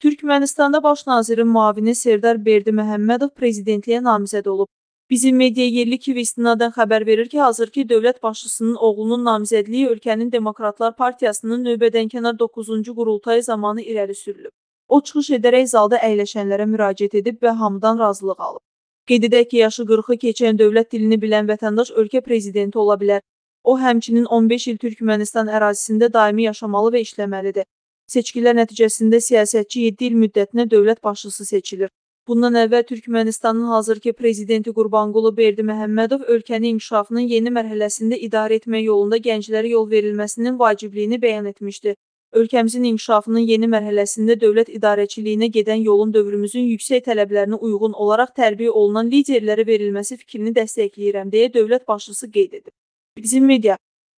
Türkmənistanda baş nazirin müavini Serdar Berdiməhəmmədov prezidentliyə namizəd olub. Bizim media yerli TV istinadən xəbər verir ki, hazırki dövlət başçısının oğlunun namizədliyi ölkənin Demokratlar Partiyasının növbədənkənar 9-cu qurultayı zamanı irəli sürülüb. O, çıxış edərək zalda əyləşənlərə müraciət edib və hamıdan razılıq alıb. Qeyd edək ki, yaşı 40-ı keçən dövlət dilini bilən vətəndaş ölkə prezidenti ola bilər. O, həmçinin 15 il Türkmənistan ərazisində daimi yaşamalı və işləməlidir. Seçkilər nəticəsində siyasətçi 7 il müddətinə dövlət başçısı seçilir. Bundan əvvəl Türkmənistanın hazırki prezidenti Qurbanqulu Berdiməhəmmədov ölkənin inkişafının yeni mərhələsində idarə etmək yolunda gənclərə yol verilməsinin vacibliyini bəyan etmişdi. Ölkəmizin inkişafının yeni mərhələsində dövlət idarəçiliyinə gedən yolun dövrümüzün yüksək tələblərinə uyğun olaraq tərbiyə olunan liderlərə verilməsi fikrini dəstəkləyirəm, deyə dövlət başçısı qeyd edib. Bizim media